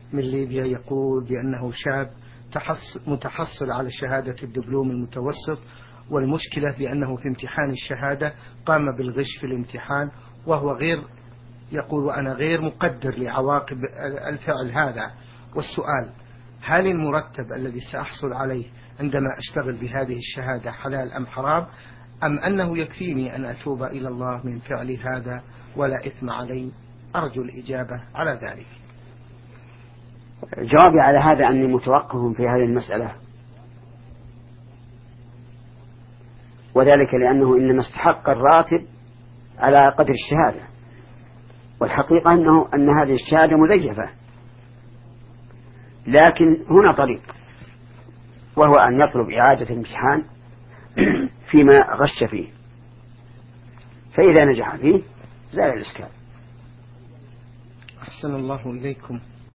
من ليبيا يقول بأنه شاب متحصل على شهادة الدبلوم المتوسط، والمشكلة بأنه في امتحان الشهادة قام بالغش في الامتحان، وهو يقول وأنا غير مقدر لعواقب الفعل هذا. والسؤال: هل المرتب الذي سأحصل عليه عندما أشتغل بهذه الشهادة حلال أم حرام، أم أنه يكفيني أن أتوب إلى الله من فعل هذا ولا إثم علي؟ أرجو الإجابة على ذلك. جوابي على هذا أني متوقف في هذه المسألة، وذلك لأنه إنما استحق الراتب على قدر الشهادة، والحقيقة أن هذه الشهادة مزيفة. لكن هنا طريق، وهو أن يطلب إعادة الامتحان فيما غش فيه، فإذا نجح فيه زال الإشكال. أحسن الله إليكم.